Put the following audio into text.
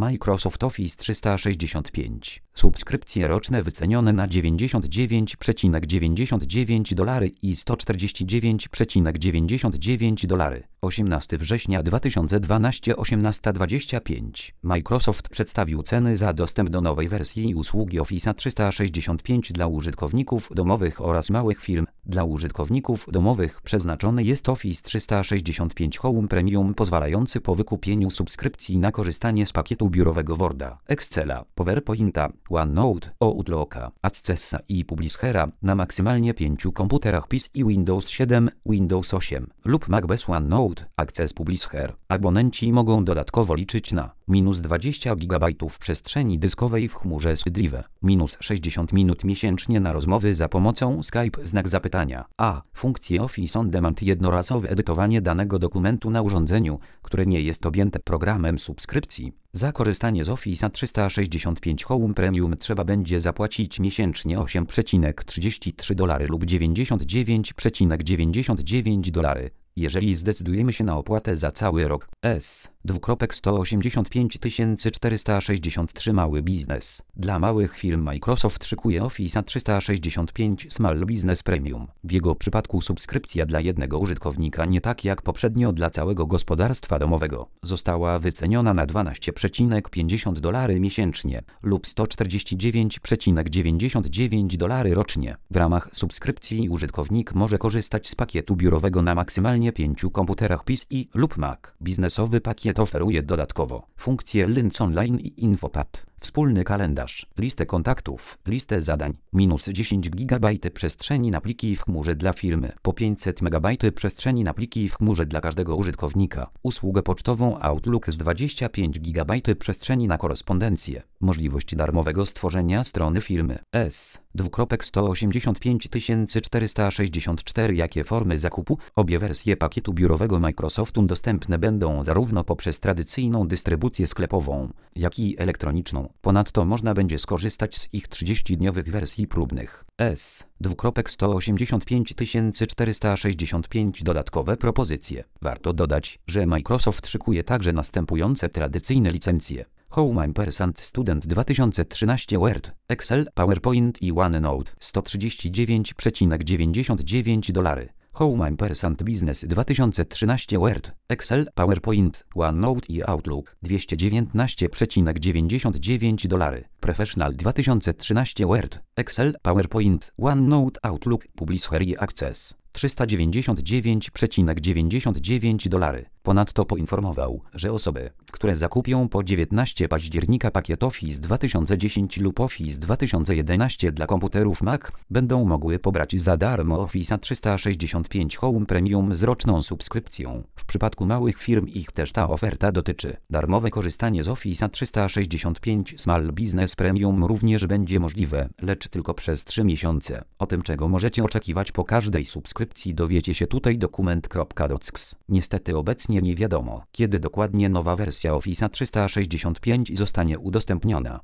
Microsoft Office 365. Subskrypcje roczne wycenione na $99,99 i $149,99. 18 września 2012 18:25. Microsoft przedstawił ceny za dostęp do nowej wersji i usługi Office 365 dla użytkowników domowych oraz małych firm. Dla użytkowników domowych przeznaczony jest Office 365 Home Premium, pozwalający po wykupieniu subskrypcji na korzystanie z pakietu biurowego Worda, Excela, PowerPointa, OneNote, Outlooka, Accessa i Publishera na maksymalnie 5 komputerach PC i Windows 7, Windows 8 lub Mac bez OneNote, Access Publisher. Abonenci mogą dodatkowo liczyć na -20 GB przestrzeni dyskowej w chmurze wstydliwe, -60 minut miesięcznie na rozmowy za pomocą Skype znak zapytania, a funkcję Office On Demand jednorazowe edytowanie danego dokumentu na urządzeniu, które nie jest objęte programem subskrypcji. Za korzystanie z Office 365 Home Premium trzeba będzie zapłacić miesięcznie $8,33 lub $99,99. Jeżeli zdecydujemy się na opłatę za cały rok, $185 463 mały biznes. Dla małych firm Microsoft szykuje Office 365 Small Business Premium. W jego przypadku subskrypcja dla jednego użytkownika, nie tak jak poprzednio dla całego gospodarstwa domowego, została wyceniona na $12,50 miesięcznie lub $149,99 rocznie. W ramach subskrypcji użytkownik może korzystać z pakietu biurowego na maksymalnie 5 komputerach PC lub Mac. Biznesowy pakiet oferuje dodatkowo funkcje Links Online i Infopad, wspólny kalendarz, listę kontaktów, listę zadań, -10 GB przestrzeni na pliki w chmurze dla firmy, po 500 MB przestrzeni na pliki w chmurze dla każdego użytkownika, usługę pocztową Outlook z 25 GB przestrzeni na korespondencję, możliwość darmowego stworzenia strony firmy, $2,185 464. Jakie formy zakupu? Obie wersje pakietu biurowego Microsoftu dostępne będą zarówno poprzez tradycyjną dystrybucję sklepową, jak i elektroniczną. Ponadto można będzie skorzystać z ich 30-dniowych wersji próbnych. $2,185 465. Dodatkowe propozycje. Warto dodać, że Microsoft szykuje także następujące tradycyjne licencje: Home Ampersand Student 2013 Word, Excel, PowerPoint i OneNote $139,99. Home Ampersand Business 2013 Word, Excel, PowerPoint, OneNote i Outlook $219,99. Professional 2013 Word, Excel, PowerPoint, OneNote, Outlook, Publisher i Access $399,99. Ponadto poinformował, że osoby, które zakupią po 19 października pakiet Office 2010 lub Office 2011 dla komputerów Mac, będą mogły pobrać za darmo Office 365 Home Premium z roczną subskrypcją. W przypadku małych firm ich też ta oferta dotyczy. Darmowe korzystanie z Office 365 Small Business Premium również będzie możliwe, lecz tylko przez 3 miesiące. O tym, czego możecie oczekiwać po każdej subskrypcji, dowiecie się tutaj dokument.docs. Niestety obecnie nie wiadomo, kiedy dokładnie nowa wersja Office 365 zostanie udostępniona.